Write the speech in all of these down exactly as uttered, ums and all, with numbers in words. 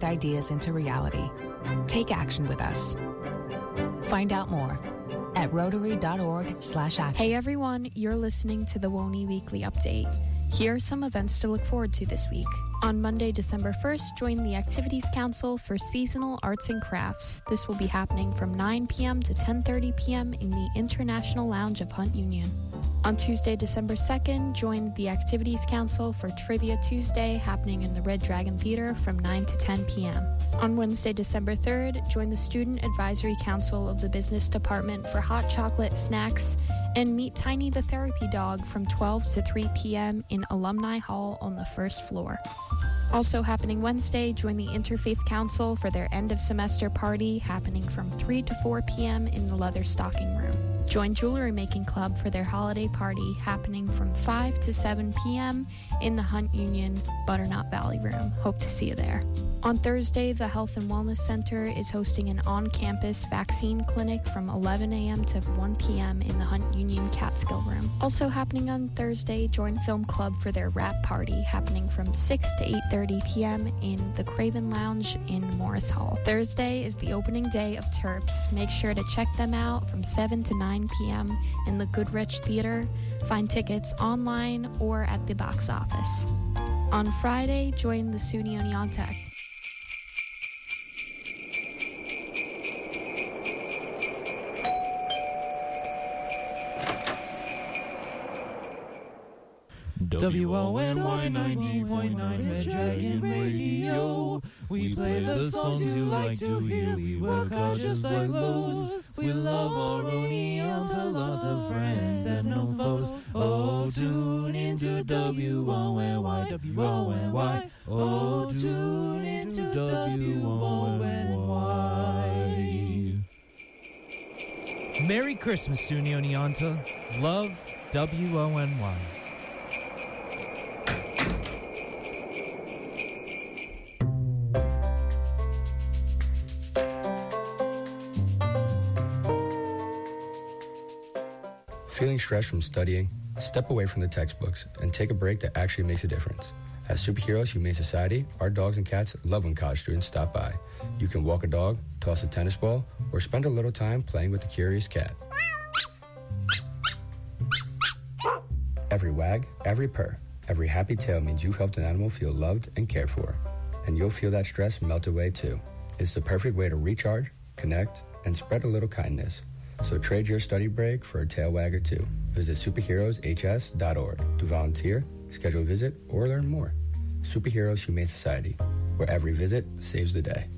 ideas into reality. Take action with us. Find out more at rotary.org slash action. Hey everyone, you're listening to the W O N Y Weekly Update. Here are some events to look forward to this week. On Monday, December first, join the Activities Council for Seasonal Arts and Crafts. This will be happening from nine p.m. to ten thirty p.m. in the International Lounge of Hunt Union. On Tuesday, December second, join the Activities Council for Trivia Tuesday, happening in the Red Dragon Theater from nine to ten p.m. On Wednesday, December third, join the Student Advisory Council of the Business Department for hot chocolate, snacks, and meet Tiny the Therapy Dog from twelve to three p.m. in Alumni Hall on the first floor. Also happening Wednesday, join the Interfaith Council for their end-of-semester party, happening from three to four p.m. in the Leather Stocking Room. Join Jewelry Making Club for their holiday party, happening from five to seven p.m. in the Hunt Union Butternut Valley Room. Hope to see you there. On Thursday, the Health and Wellness Center is hosting an on-campus vaccine clinic from eleven a.m. to one p.m. in the Hunt Union Catskill Room. Also happening on Thursday, join Film Club for their wrap party, happening from six to eight thirty p.m. in the Craven Lounge in Morris Hall. Thursday is the opening day of Terps. Make sure to check them out from seven to nine p.m. in the Goodrich Theater. Find tickets online or at the box office. On Friday, join the SUNY Oneonta W O N Y ninety point nine Red Dragon Radio. We play the songs you like to hear. We work hard just like Lowe's. We love our Oneonta, lots of friends and no foes. Oh, tune into W O N Y, W O N Y. Oh, tune into W O N Y. Merry Christmas, SUNY Oneonta. Love, W O N Y. Feeling stressed from studying? Step away from the textbooks and take a break that actually makes a difference. At Superheroes Humane Society, our dogs and cats love when college students stop by. You can walk a dog, toss a tennis ball, or spend a little time playing with the curious cat. Every wag, every purr, every happy tail means you've helped an animal feel loved and cared for. And you'll feel that stress melt away too. It's the perfect way to recharge, connect, and spread a little kindness. So trade your study break for a tail wag or two. Visit superheroes h s dot org to volunteer, schedule a visit, or learn more. Superheroes Humane Society, where every visit saves the day.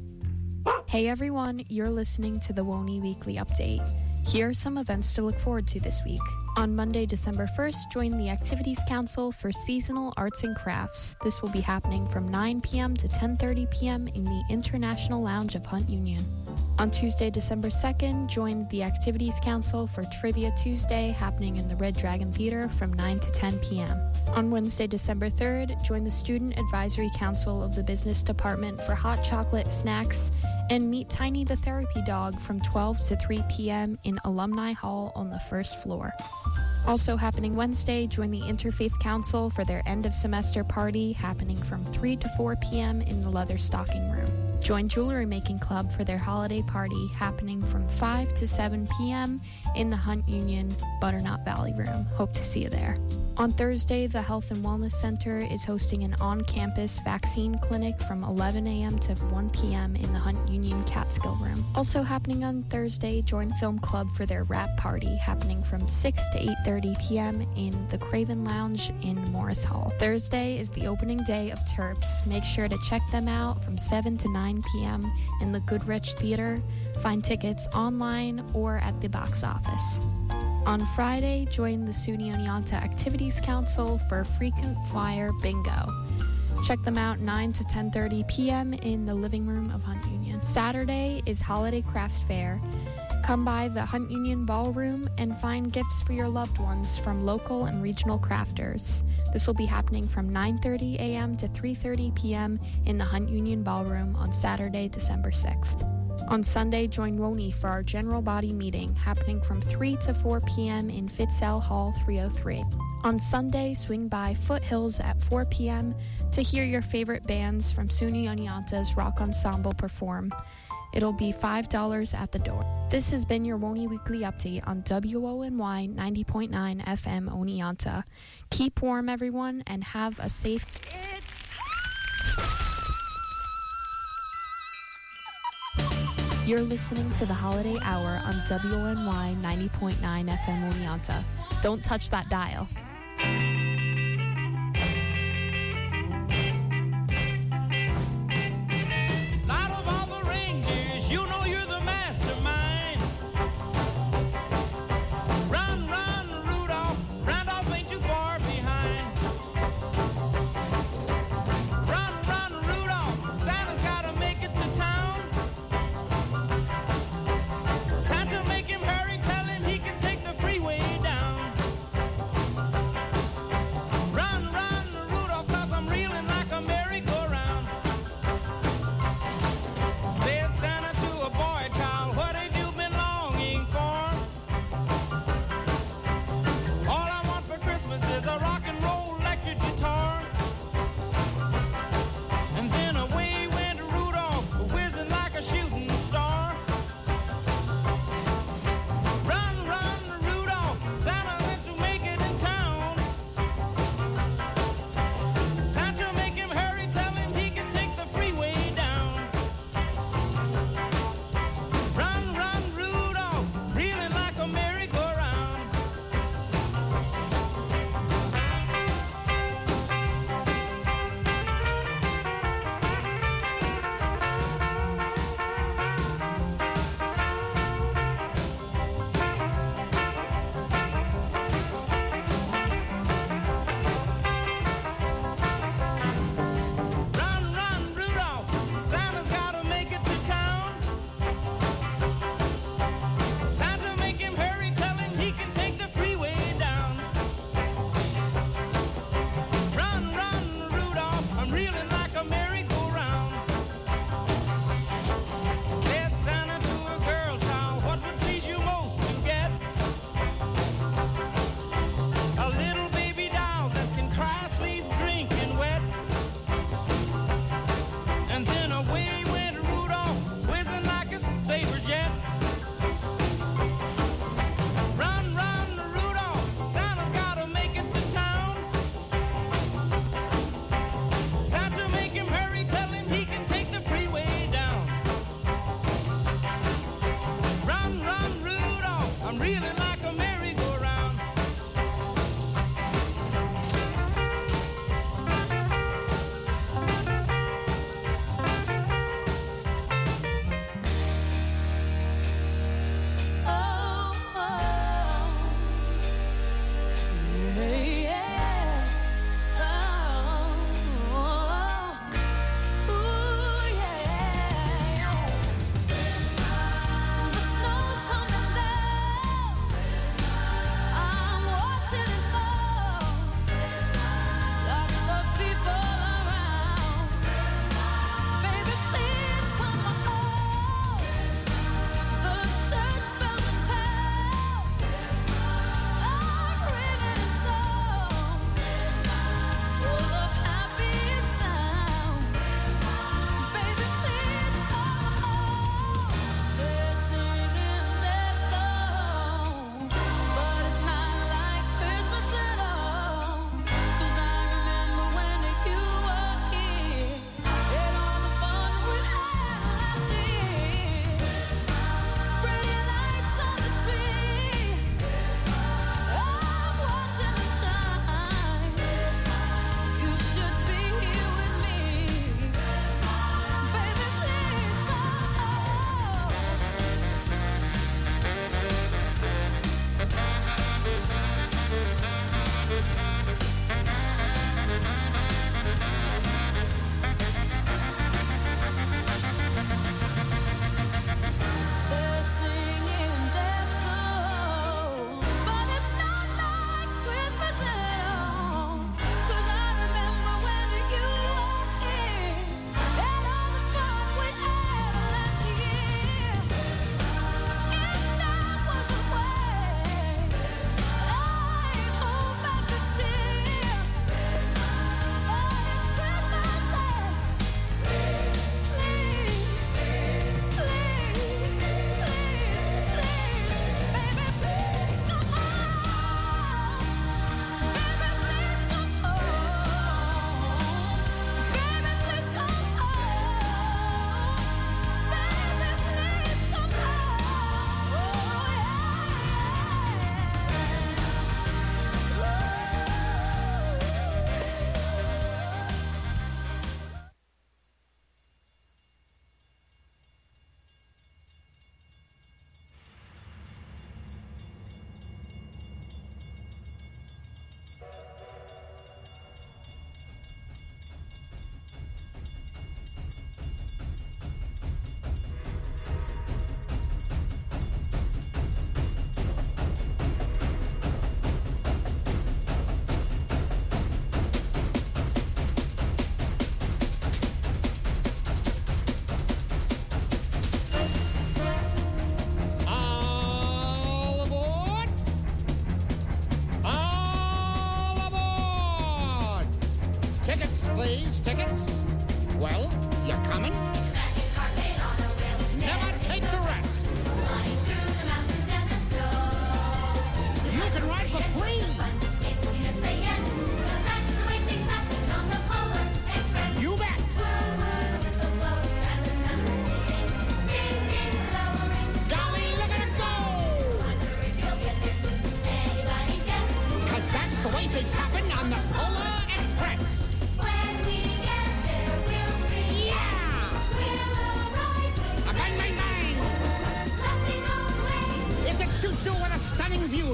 Hey everyone, you're listening to the W O N Y Weekly Update. Here are some events to look forward to this week. On Monday, December first, join the Activities Council for Seasonal Arts and Crafts. This will be happening from nine p.m. to ten thirty p.m. in the International Lounge of Hunt Union. On Tuesday, December second, join the Activities Council for Trivia Tuesday, happening in the Red Dragon Theater from nine to ten p.m. On Wednesday, December third, join the Student Advisory Council of the Business Department for hot chocolate, snacks, and meet Tiny the Therapy Dog from twelve to three p.m. in Alumni Hall on the first floor. Also happening Wednesday, join the Interfaith Council for their end-of-semester party, happening from three to four p.m. in the Leather Stocking Room. Join Jewelry Making Club for their holiday party, happening from five to seven p.m. in the Hunt Union Butternut Valley Room. Hope to see you there. On Thursday, the Health and Wellness Center is hosting an on-campus vaccine clinic from eleven a.m. to one p.m. in the Hunt Union Catskill Room. Also happening on Thursday, join Film Club for their wrap party, happening from six to eight thirty p.m. in the Craven Lounge in Morris Hall. Thursday is the opening day of Terps. Make sure to check them out from seven to nine p.m. in the Goodrich Theater. Find tickets online or at the box office. On Friday, join the SUNY Oneonta Activities Council for Frequent Flyer Bingo. Check them out nine to ten thirty p.m. in the living room of Hunt Union. Saturday is Holiday Craft Fair. Come by the Hunt Union Ballroom and find gifts for your loved ones from local and regional crafters. This will be happening from nine thirty a.m. to three thirty p.m. in the Hunt Union Ballroom on Saturday, December sixth. On Sunday, join WONI for our general body meeting happening from three to four p.m. in Fitzell Hall three oh three. On Sunday, swing by Foothills at four p.m. to hear your favorite bands from SUNY Oneonta's Rock Ensemble perform. It'll be five dollars at the door. This has been your WONI Weekly Update on W O N Y ninety point nine F M Oneonta. Keep warm, everyone, and have a safe... You're listening to the Holiday Hour on W O N Y ninety point nine F M Oneonta. Don't touch that dial. Santa, make him hurry, tell him he can take the freeway down.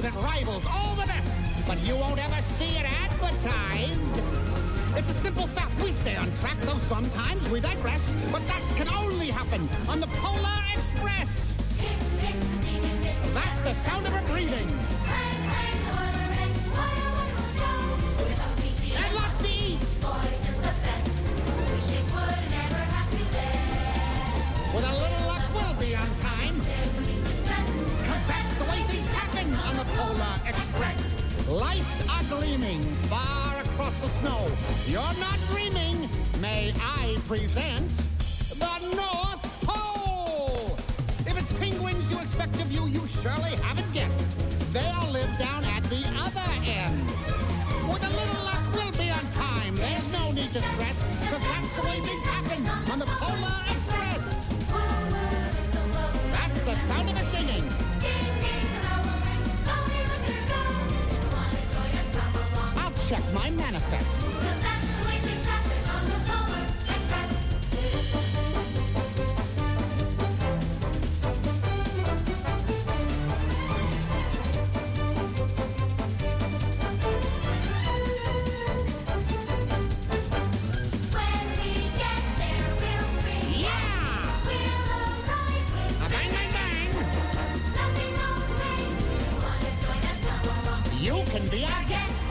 that rivals all the best, but you won't ever see it advertised. It's a simple fact, we stay on track, though sometimes we digress, but that can only happen on the Polar Express. That's the sound of her breathing. And lots to eat. With a little luck, we'll be on time. Cause that's the way things happen on the Polar Express. Lights are gleaming far across the snow. You're not dreaming. May I present the North Pole? If it's penguins you expect of you, you surely haven't guessed. They'll live down at the other end. With a little luck, we'll be on time. There's no need to stress, cause that's the way things happen on the Polar Express. That's the sound of her singing. I'll check my manifest. You can be our guest.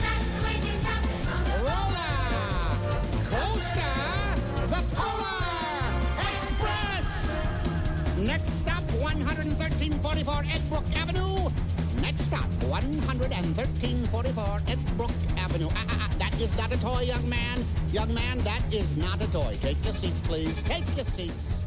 Roller Coaster, the Polar Express. Next stop, one thirteen forty-four Edbrook Avenue. Next stop, one thirteen forty-four Edbrook Avenue. Ah, ah, ah, that is not a toy, young man. Young man, that is not a toy. Take your seats, please. Take your seats.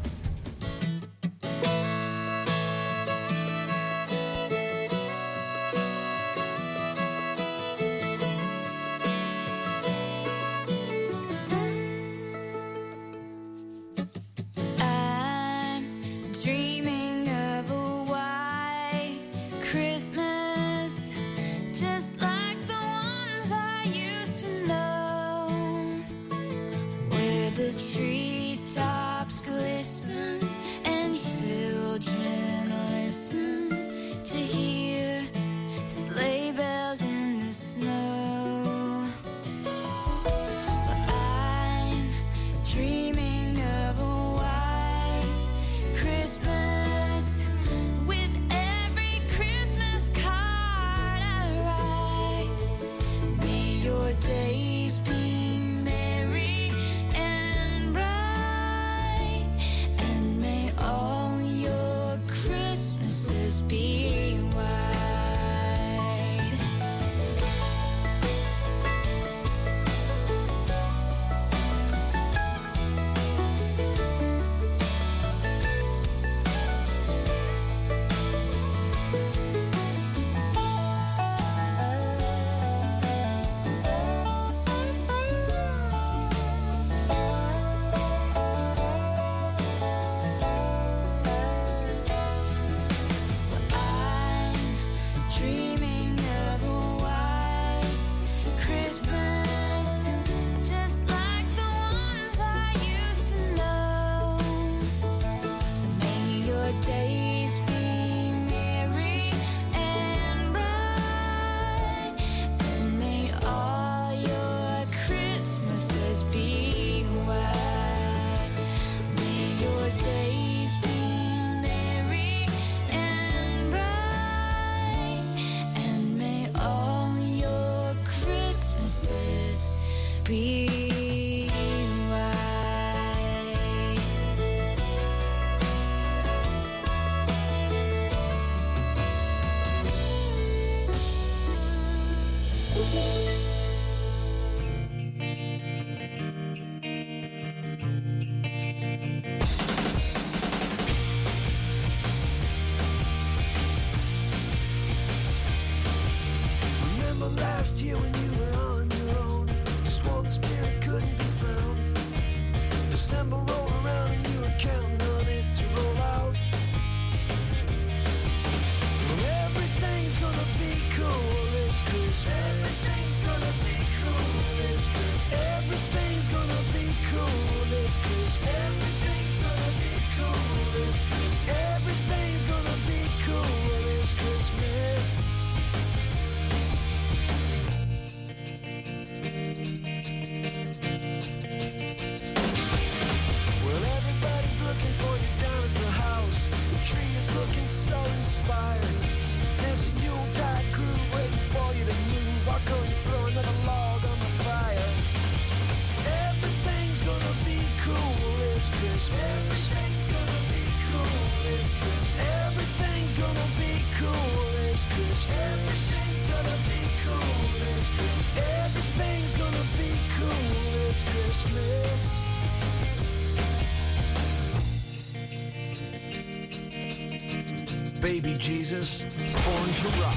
Dreaming of a white Christmas, just like the ones I used to know, where the treetops glisten and children listen to hear sleigh bells in the snow. But I'm dreaming of a Christmas, with every Christmas card I write. May your days be merry and bright, and may all your Christmases be white. Dreaming of a white Christmas, just like the ones I used to know. So may your days be merry and bright, and may all your Christmases be white. May your days be merry and bright, and may all your Christmases be white. Remember last year when you were on your own? Swore the spirit couldn't be found. December rolled around and you were counting on it to roll out. Well, everything's gonna be cool this Christmas. Everything's gonna be cool this Christmas. Everything's gonna be cool this Christmas. Everything's gonna be cool this Christmas. Everything's gonna be cool this Christmas. Everything's gonna be cool this Christmas. Everything's gonna be cool this Christmas. Everything's gonna be cool this Christmas. Everything's gonna be cool this Christmas. Baby Jesus, born to rock.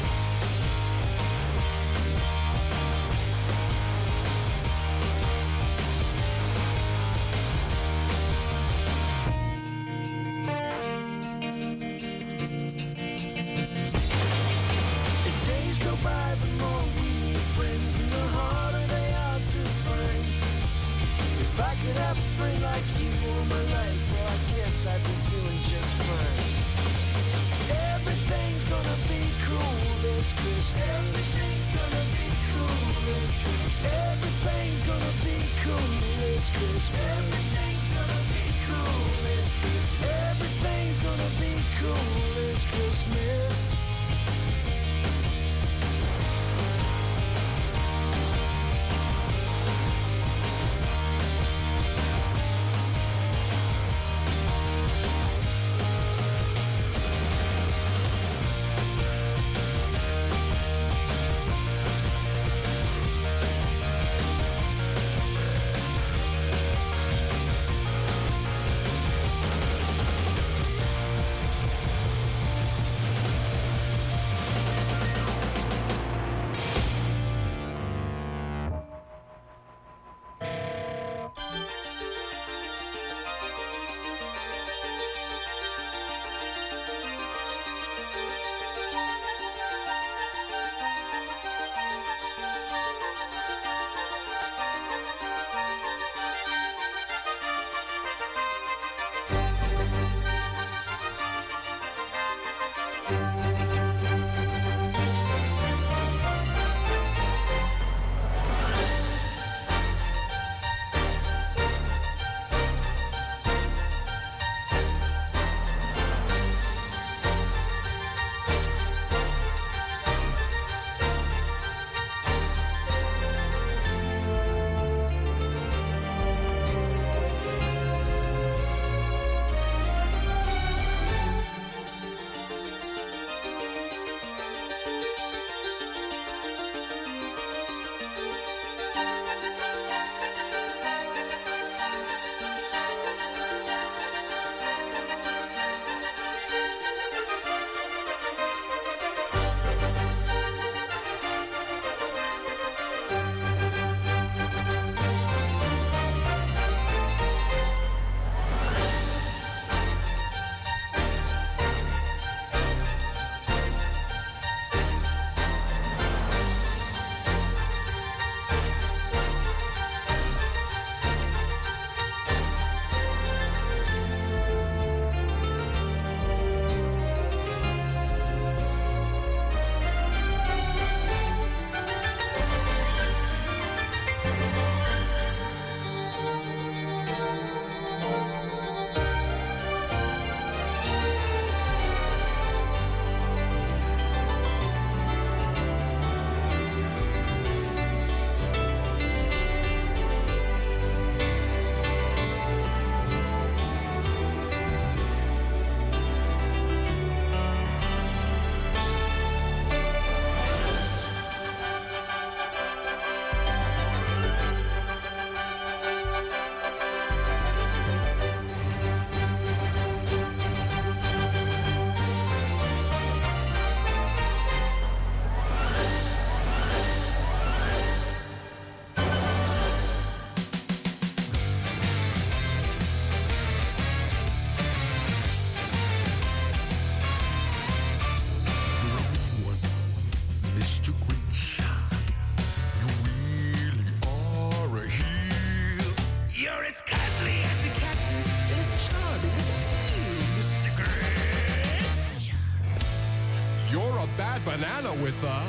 banana with a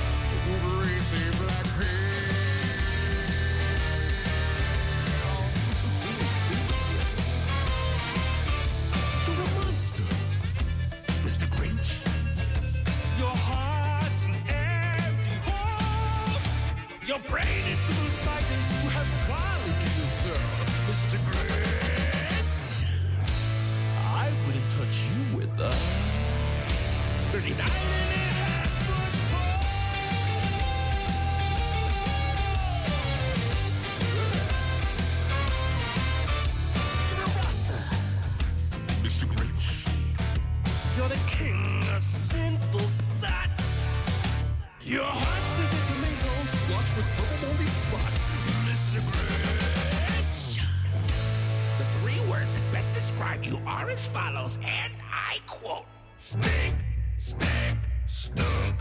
greasy black peel. You're a monster, Mister Grinch. Your heart's an empty hole. Your brain is full of spiders who have garlic in yourself, Mister Grinch. thirty-nine and a half foot pole. Mister Grinch, you're the king of sinful sots. Your heart scented tomatoes splotched with purple moldy spots. Mister Grinch, the three words that best describe you are as follows, and I quote: stink, stink, stunk.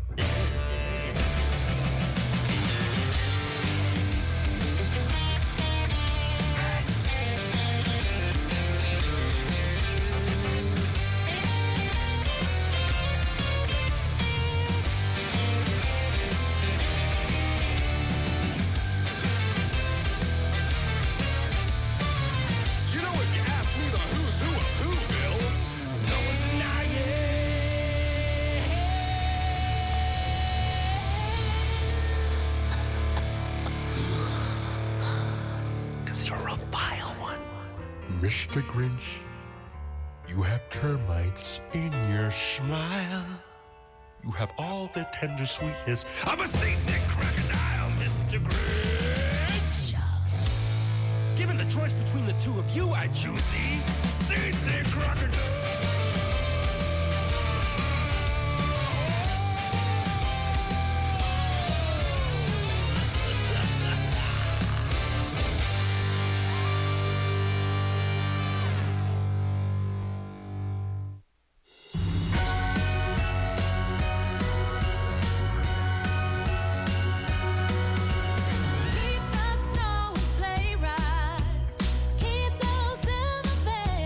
You know, if you ask me the who's who of Whoville, Noah's an Cause you're a vile one. Mister Grinch, you have termites in your smile. You have all the tender sweetness of a seasick crocodile, Mister Grinch. Given the choice between the two of you, I choose the seasick crocodile. Keep the snow and sleigh rides. Keep those silver bells.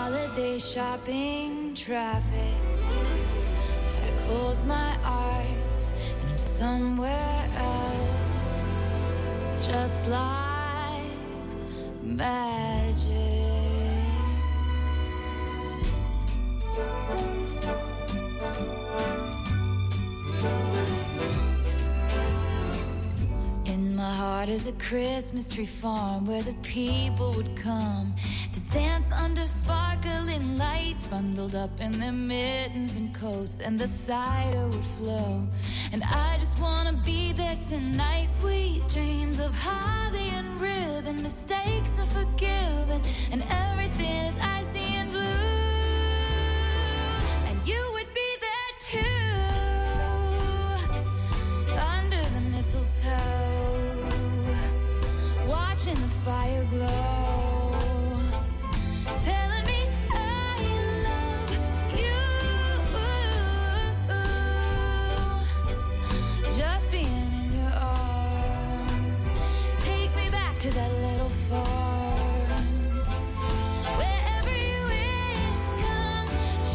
holiday shopping traffic. But I close my eyes and I'm somewhere else, just like magic. In my heart is a Christmas tree farm where the people would come to dance under sparkling lights, bundled up in their mittens and coats, and the cider would flow. And I just wanna be there tonight. Sweet dreams of holly and ribbon, mistakes are forgiven, and everything is icy and blue. And you would be there too, under the mistletoe, watching the fire glow. To that little farm where every wish comes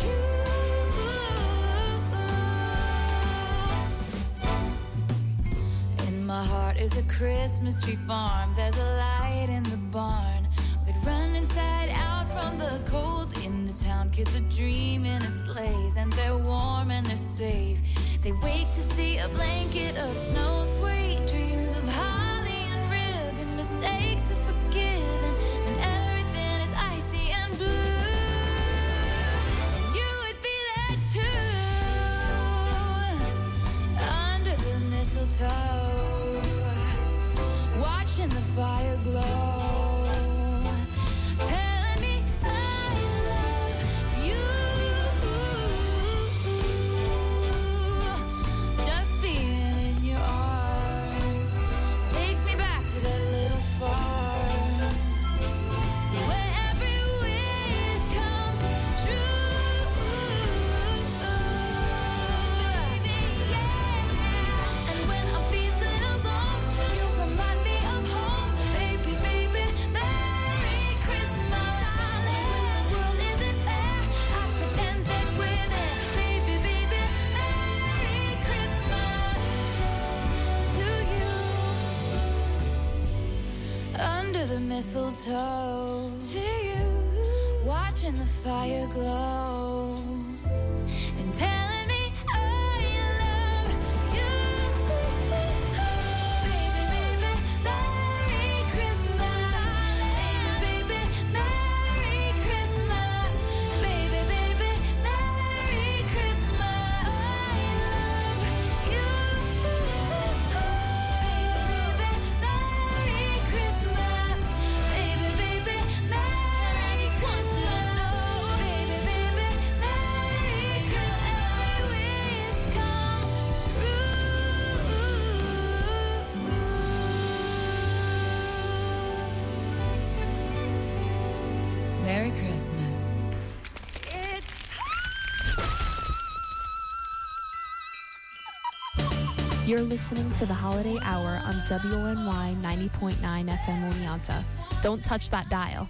true. In my heart is a Christmas tree farm. There's a light in the barn. We'd run inside out from the cold. In the town, kids are dreaming of sleighs, and they're warm and they're safe. They wake to see a blanket of snow. Sweet dreams of holly and ribbon, mistakes are forgiven, and everything is icy and blue. And you would be there too, under the mistletoe, watching the fire glow. Telling me I love you. Just being in your arms takes me back to that little farm where every wish comes true. Baby, yeah. And when I'm feeling alone, you remind me of home. Baby, baby, Merry Christmas. And when the world isn't fair, I pretend that we're there. Baby, baby, Merry Christmas to you. Under the mistletoe, to you, watching the fire glow, and telling me I love you. Baby, baby, Merry Christmas. Baby, baby, Merry Christmas. Baby, baby, Merry Christmas. I love you. Baby, baby, Merry Christmas. Baby, baby, Merry Christmas. Baby, baby, Merry Christmas. Every wish comes true. Merry Christmas. You're listening to the Holiday Hour on W O N Y ninety point nine F M Oneonta. Don't touch that dial.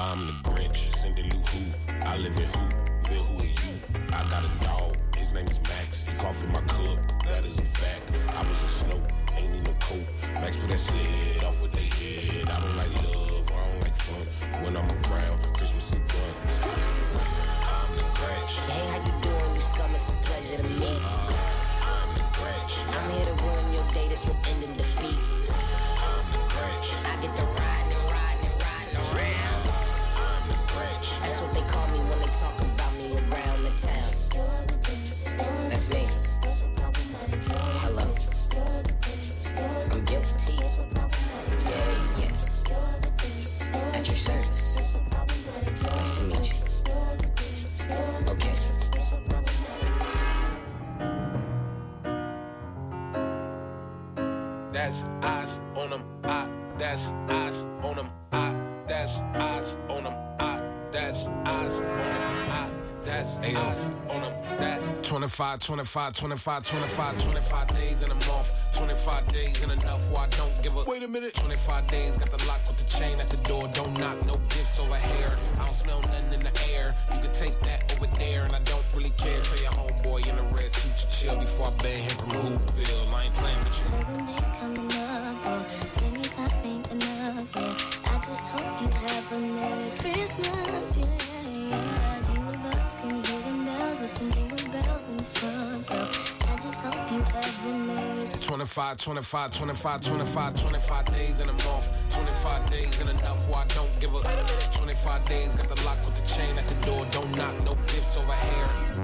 I'm the Grinch, Cindy Lou Who. I live in who, feel who are you. I got a dog, his name is Max. Coffee my cup, that is a fact. I was a snow, ain't need no coat. Max put that sled off with they head. I don't like love, I don't like fun. When I'm around, Christmas is done. I'm the Grinch. Hey, how you doing? You scum, it's a pleasure to meet you. I'm the Grinch. I'm here to ruin your day, this will end in defeat. I'm the Grinch. I get to riding and riding and riding around. I'm the Grinch. That's what they call me when they talk about me around the town. That's me. Hello. I'm guilty. Yeah, yeah. At your service. Nice to meet you. Okay. That's eyes on them, I, that's eyes on them, I, that's eyes on them, I, that's eyes on them, I, that's eyes on them, that. twenty-five, twenty-five, twenty-five, twenty-five, twenty-five days in a month, twenty-five days in enough where I don't give a. Wait a minute. twenty-five days, got the lock with the chain at the door, don't knock, no gifts over here. I don't smell nothing in the air. You can take that over there, and I don't really care. Tell your homeboy in the red suit to chill before I bang him from Whoville. I ain't playing with you. Eleven days coming up, oh, twenty-five ain't enough, yeah. I just hope you have a Merry Christmas, yeah, yeah. Jingle bells, can you hear them bells? Listen, jingle bells in the front, girl. I just hope you have a Merry twenty-five, twenty-five, twenty-five, twenty-five, twenty-five days in a month, twenty-five days in enough where I don't give a. twenty-five days, got the lock with the chain at the door, don't knock, no gifts over here.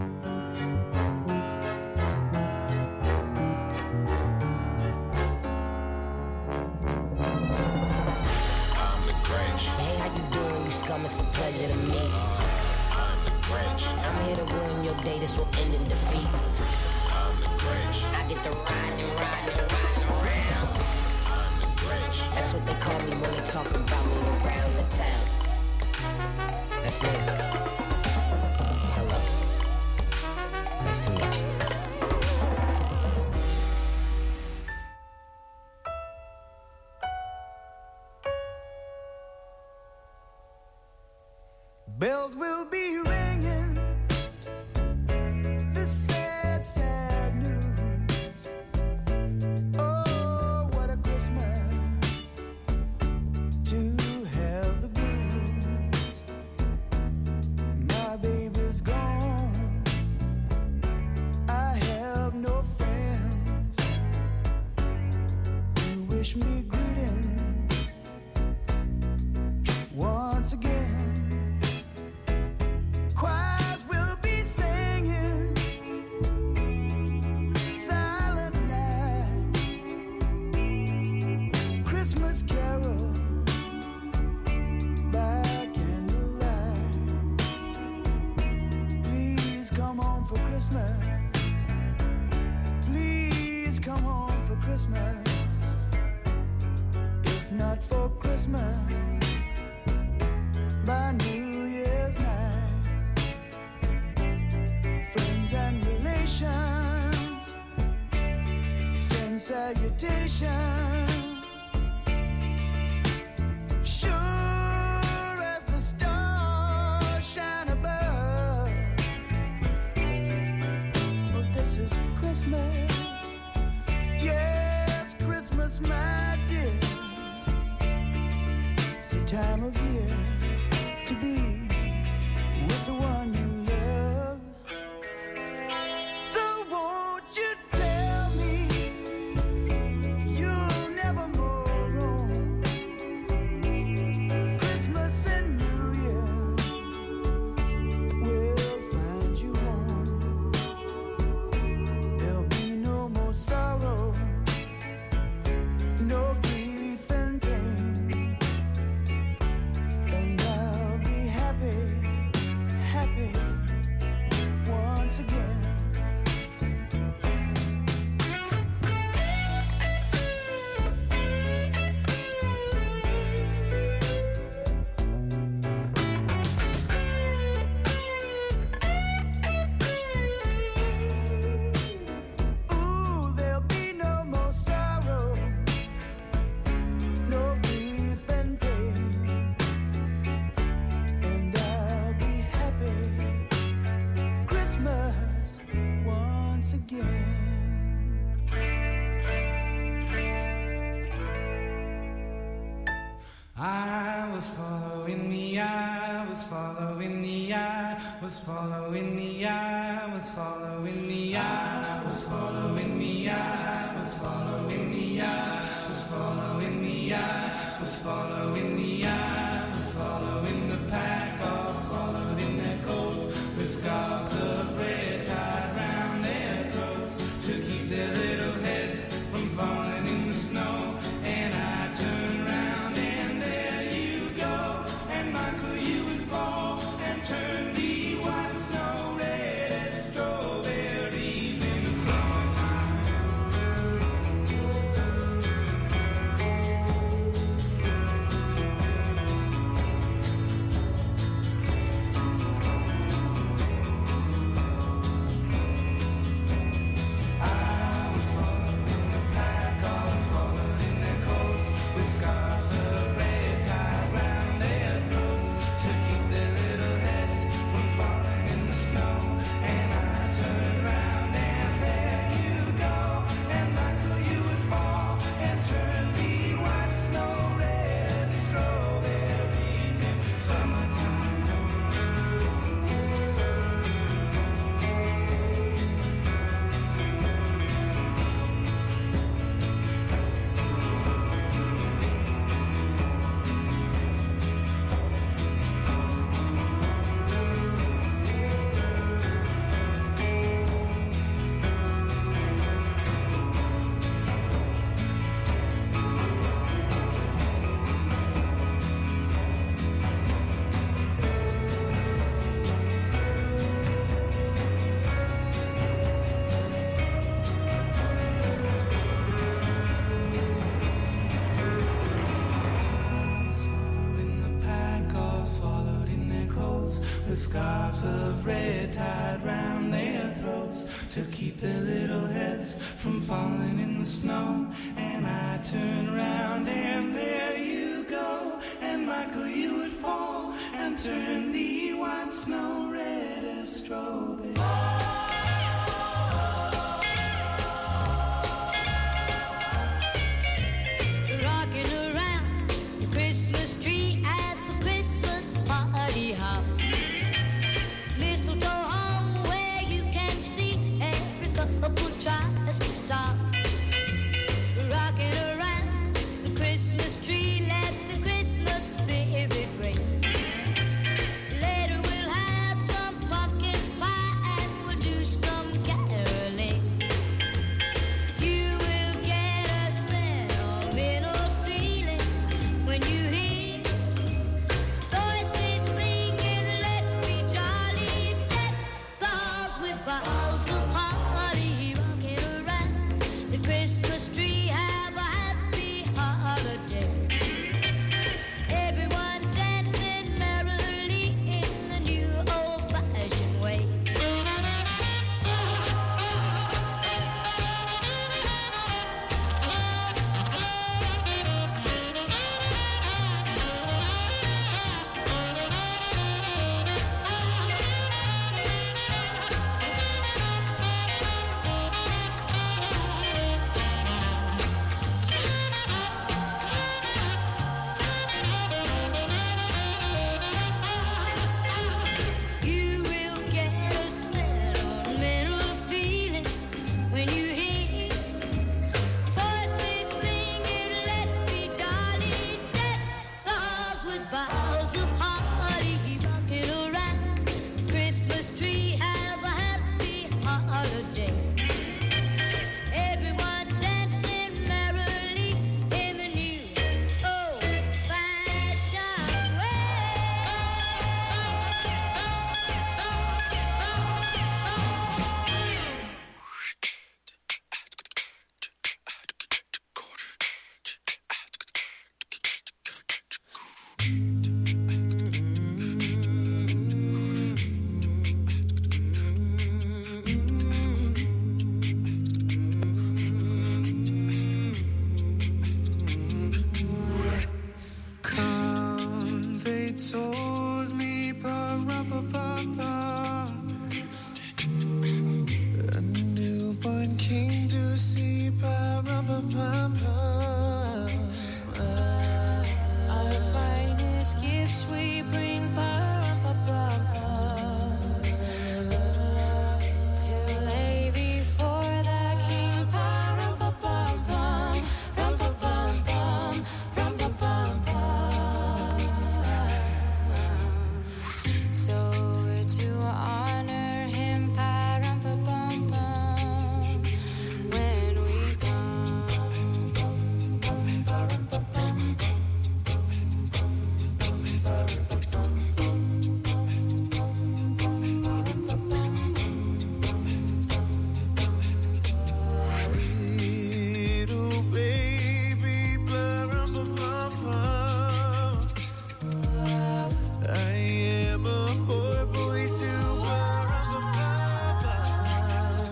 Scum, it's a pleasure to meet. I'm the Grinch. I'm here to ruin your day, this will end in defeat. I'm the Grinch. I get to ride and ride and ride around. I'm the Grinch. That's what they call me when they talk about me around the town. That's me. Hello. Nice to meet you. Bells will be ringing, the sad, sad news. Oh, what a Christmas to have the blues. My baby's gone, I have no friends who wish me greeting once again. Choirs will be singing Silent Night, Christmas carol by candlelight. Please come home for Christmas. Please come home for Christmas. If not for Christmas, by New Year's night. Friends and relations send salutations. Sure as the stars shine above. Well, this is Christmas. Yes, Christmas, my dear. It's the time of year to be with the one you love. So won't you tell me you'll never more roam? Christmas and New Year will find you home. There'll be no more sorrow, no grief and pain. I was following the eye, was following the eye, was following the eye, was following the eye, was following the eye, was following the eye, was following the eye, was following the eye, was following the pack, all swallowed in their coats, with scarves of red tied round their throats, to keep their little heads from falling in the snow. And I turned round and there you go, and Michael, you would fall and turn the white snow red as strawberries in the summertime. I was following the pack, all swallowed in their coats, with scarves of red tied round their throats, to keep their little heads from falling in the snow. And I turned round and there you go, and Michael, you would fall and turn the white snow red as strawberries in the summertime. Following the pack, all swallowed in their coats, with scarves of red tied round their throats, to keep their little heads from falling in the snow. And I turned round and there you go, and Michael, you would fall and turn the white snow red as strawberries. Rocking around the Christmas tree at the Christmas party hop. Mistletoe hung where you can see every couple tries to stop. Rocking around the Christmas tree, let the Christmas spirit ring. Later we'll have some pumpkin pie and we'll do some caroling. You will get a sentimental feeling when you hear voices singing, let's be jolly, deck the halls with boughs of holly. Rocking around the Christmas tree, have a happy holiday. Everyone dancing merrily in the new old-fashioned way. You will get a sentimental feeling when you hear voices singing, let's be jolly, deck the halls with boughs of holly. Rocking around the Christmas tree, have a happy holiday. Everyone dancing merrily in the new old-fashioned way. Come, they told me, ba-ra-ba-ba-ba, a newborn king to see, ba-ra-ba-ba-ba. I nice gifts we bring. Pa-rum-pa-pum-pum. To lay before the king. Pa-rum-pa-pum-pum. Rum-pa-pum-pum. Rum-pa-pum-pum. So we're to honor him. Pa-rum-pa-pum-pum. When we come. Little baby, ba-rum-pa-pum-pum. I am a poor boy too, ba-rum-pa-pum-pum.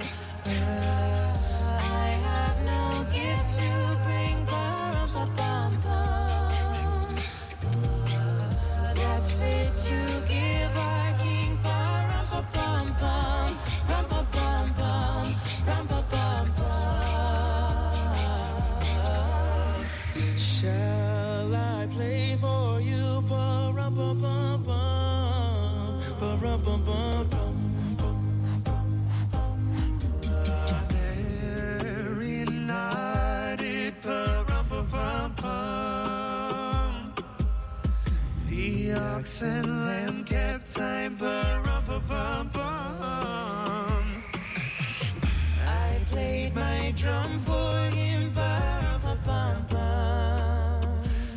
I have no gift to bring. Pa-rum-pa-pum-pum. That's fit to give our king. Pa-rum-pa-pum-pum. Rum-pa-pum-pum. Rum-pa-pum-pum. Shall I play for you? Ba-rum-pa-pum-pum. Ba-rum-pa-pum-pum. Very united, pa-rum-pa-pum-pum. The ox and lamb kept time, pa-rum-pa-pum-pum. I played my drum for him. Pa-rum-pa-pum-pum.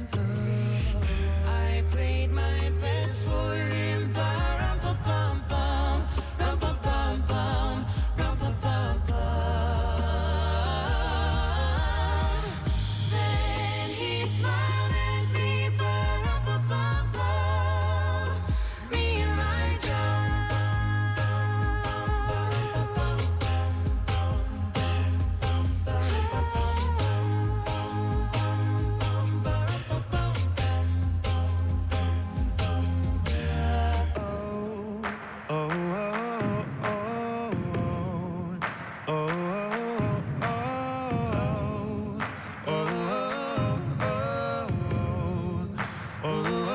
I played my best for him. Pa-rum-pa-pum-pum. Rum-pa-pum-pum. Rum-pa-pum-pum. Then he smiled at me. Pa-rum-pa-pum-pum. Me and my drum. Oh, oh, oh, oh, oh, oh, oh,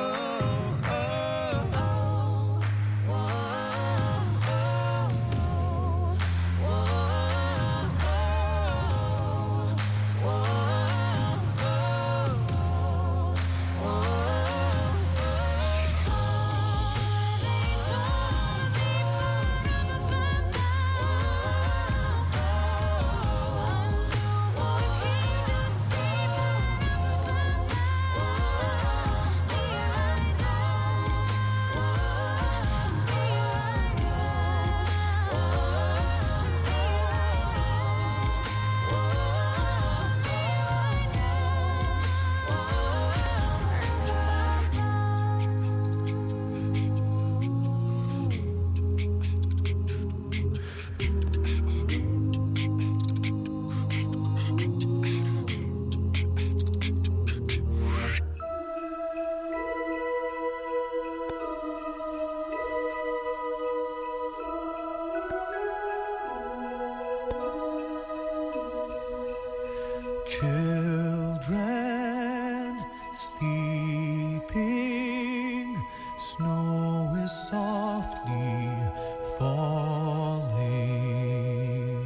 Children sleeping, snow is softly falling.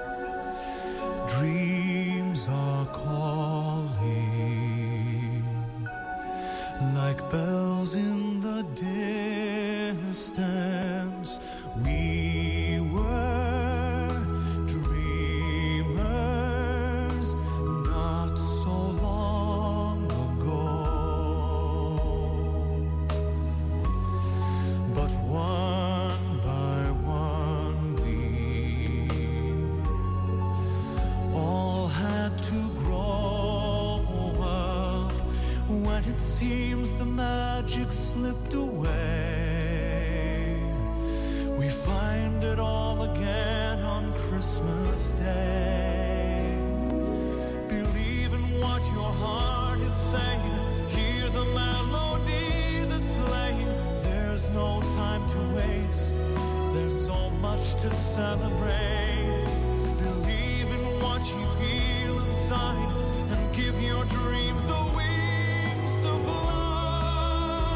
Dreams are calling like bells in the distance. We were dreamers not so long ago, but one by one we all had to grow up. When it seems the magic slipped away, we find it all again on Christmas Day. Believe in what your heart is saying. Hear the melody that's playing. There's no time to waste. There's so much to celebrate. Believe in what you feel inside and give your dreams the wings to fly.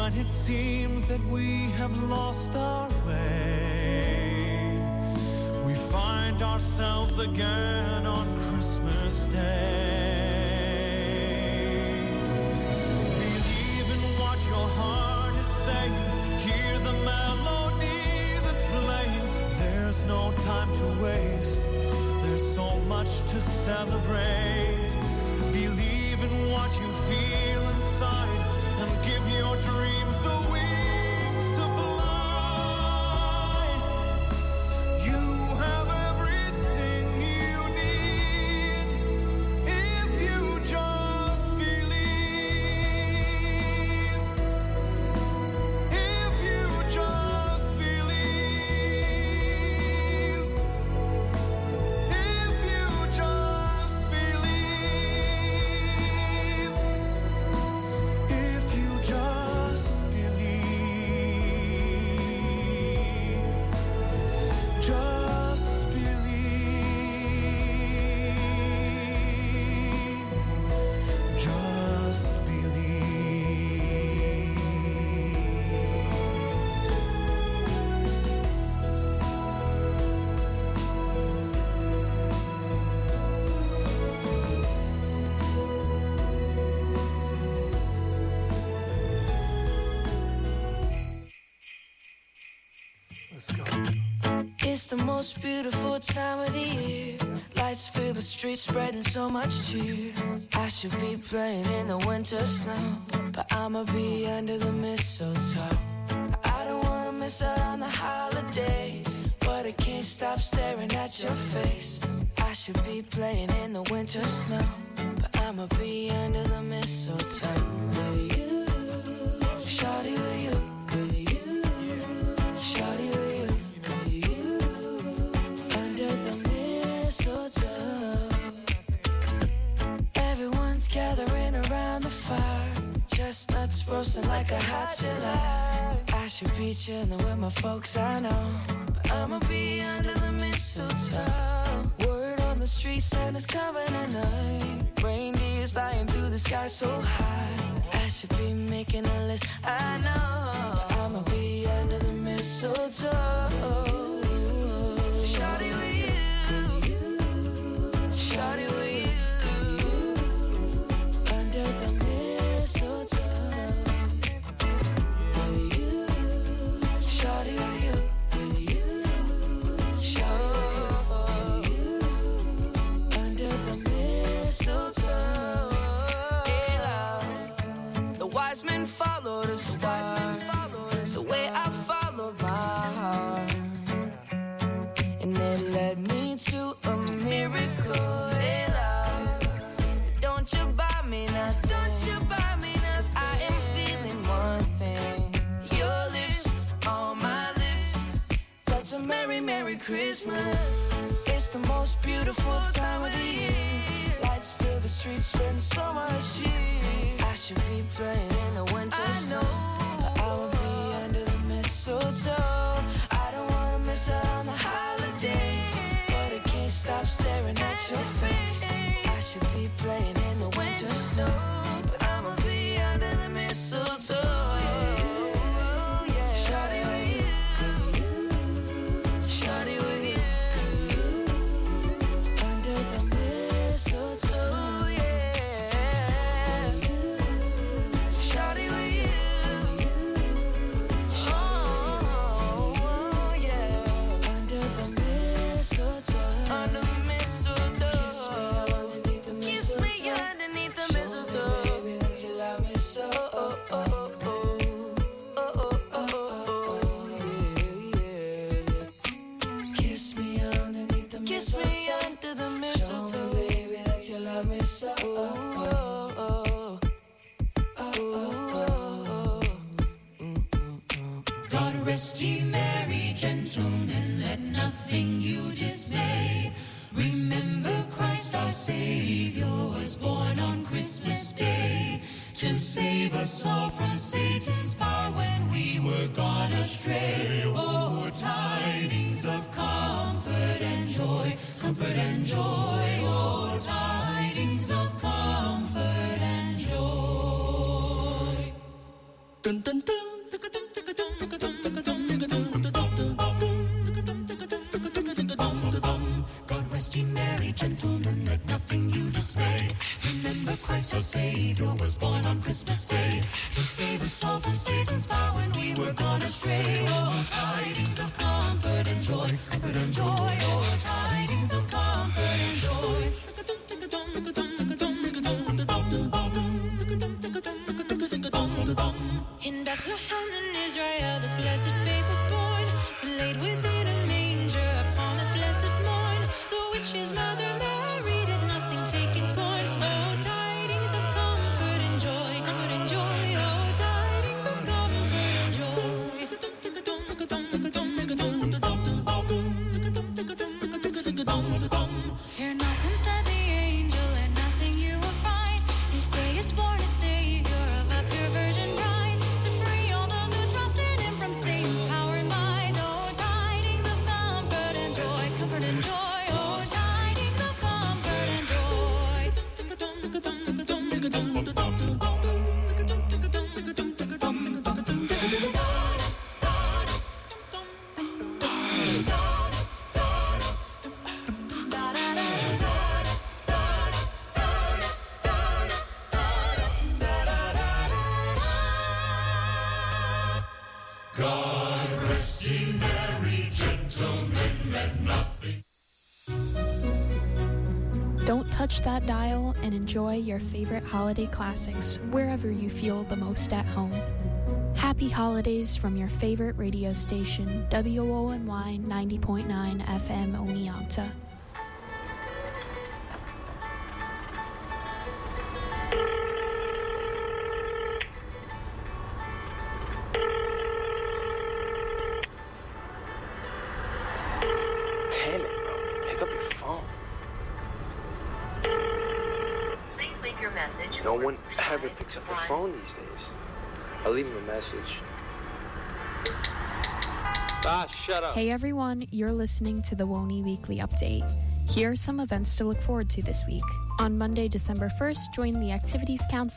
when it seems that we have lost our way, we find ourselves again on Christmas Day. Believe in what your heart is saying, hear the melody that's playing. There's no time to waste, there's so much to celebrate. Believe in what you feel inside and give your dreams the wings to fly. You have everything you need if you just believe. If you just believe. If you just believe. If you just believe. Just believe. Just believe. It's the most beautiful time of the year. Lights fill the streets, spreading so much cheer. I should be playing in the winter snow, but I'ma be under the mistletoe. I don't wanna miss out on the holiday, but I can't stop staring at your face. I should be playing in the winter snow, but I'ma be under the mistletoe. With you, shawty, with you, with you, shawty, with you, with you, under the mistletoe. Everyone's gathering around the fire, chestnuts roasting like a hot July. I should be chilling with my folks, I know, but I'ma be under the mistletoe. Word on the street, Santa's coming tonight. Reindeer's flying through the sky so high. I should be making a list, I know, but I'ma be under the mistletoe. Shawty with you, shawty with you, under the mistletoe. With you, shawty with you, with you, shawty with you, under the mistletoe. Yeah. The wise men follow the star, the way I follow my heart, and it led me to a miracle. Hey, love, don't you buy me nothing, don't you buy me nothing. I am feeling one thing, your lips on my lips. That's a merry, merry Christmas. It's the most beautiful time of the year. Lights fill the streets, spend so much cheer. I should be playing in the winter snow, but I will be under the mistletoe. I don't wanna miss out on the holiday, but I can't stop staring at your face. I should be playing in the winter snow, but I'ma be under the mistletoe. Shawty with you, shawty with you, under the mistletoe, yeah. Shawty with you, oh, yeah, under the mistletoe, under the mistletoe. Kiss me underneath the mistletoe, show me, baby, that you love me so. Oh, oh, oh, oh. Oh, oh, oh, oh, yeah, yeah. Kiss me underneath the mistletoe. Kiss me under the mistletoe. Show me, baby, that you love me so. Oh, oh, oh. Oh, oh, oh. God rest ye merry gentlemen, let nothing you dismay. Remember Christ our Savior was born on Christmas Day to save us all from Satan's power when we were gone astray. Oh, tidings of comfort and joy, comfort and joy. Oh, tidings of comfort and joy. Dun, dun, dun. rest ye merry gentlemen, let nothing you dismay. Remember Christ our Savior was born on Christmas Day to save us all from Satan's power when we were gone astray. Oh, tidings of comfort and joy, comfort and joy. Oh, tidings of comfort and joy. In Bethlehem in Israel, this blessed babe was born, laid within a manger upon this blessed morn. The witch's mother Mary did nothing take in scorn. Oh, tidings of comfort and joy, comfort and joy. Oh, tidings of comfort and joy. Fear nothing, said the angel, and nothing you will find. This day is born a Savior of a pure virgin bride, to free all those who trust in him from Satan's power and might. Oh, tidings of comfort and joy, comfort and joy. Oh, tidings of comfort and joy. God rest ye merry gentlemen, let nothing. Don't touch that dial and enjoy your favorite holiday classics wherever you feel the most at home. Happy holidays from your favorite radio station, W O N Y ninety point nine F M Oneonta. Damn it, bro. Pick up your phone. Please leave your message. No one ever picks up the phone these days. I'll leave him a message. Ah, shut up. Hey everyone, you're listening to the Woney Weekly Update. Here are some events to look forward to this week. On Monday, December first, join the Activities Council